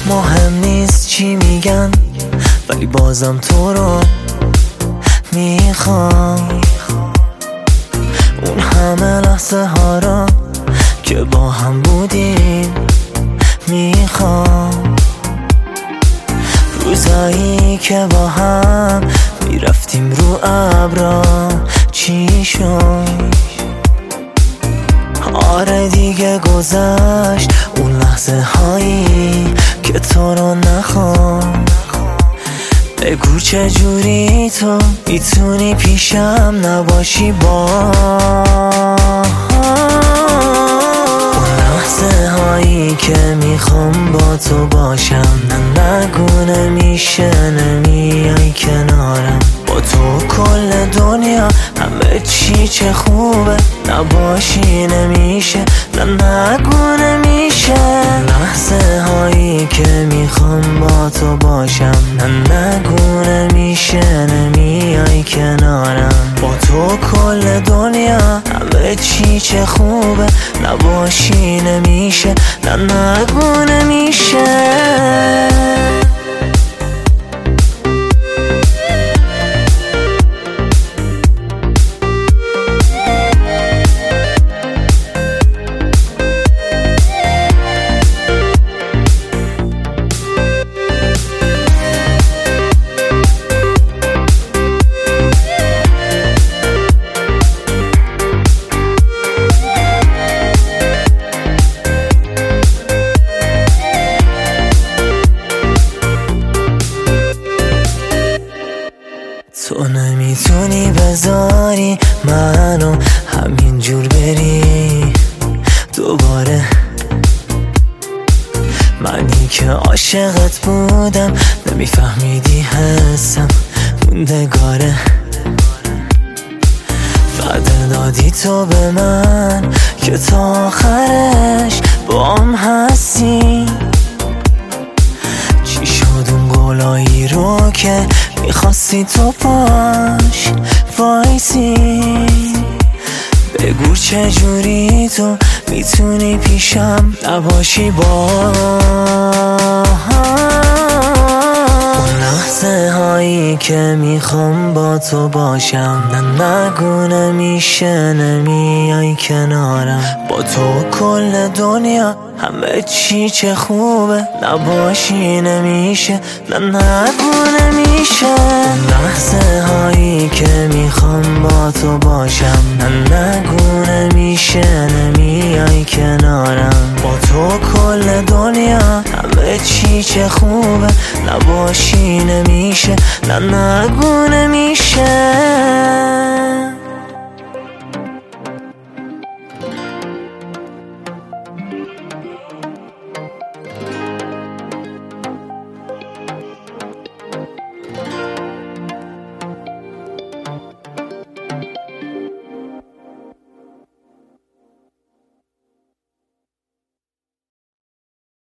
مهم نیست چی میگن، ولی بازم تو رو میخوام. اون همه لحظه ها را که با هم بودیم میخوام. روزایی که با هم میرفتیم رو ابرا چی شد؟ آره دیگه گذشت اون لحظه هایی که تو رو نخوام. بگو چجوری تو میتونی پیشم نباشی با اون لحظه هایی که میخوام با تو باشم. نه نگو نمیشه نمیای کنارم، با تو کل دنیا همه چی چه خوبه. نباشی نمیشه، نه نگو نمیشه. لحظه هایی که میخوام با تو باشم. نه نگو نمیشه نمیای کنارم، با تو کل دنیا همه چی چه خوبه. نباشی نمیشه، نه نگو نمیشه. تو نمیتونی بذاری منو همینجور بری دوباره. منی که عاشقت بودم نمیفهمیدی حسم موندگاره. وعده دادی تو به من که تا آخرش بام هستی. چی شد اون گلایی رو که میخواستی تو پاش وایسی؟ بگو چجوری تو میتونی پیشم نباشی با اون لحظه هایی که میخوام با تو باشم. نه نگو نمیشه نمیای کنارم، با تو کل دنیا همه چی چه خوبه. نباشی نمیشه، نه نگو نمیشه. اون لحظه هایی که میخوام با تو باشم. نه نگو نمیشه نمیای کنارم، با تو کل دنیا همه چی چه خوبه. نباشی نمیشه، نه نگو نمیشه.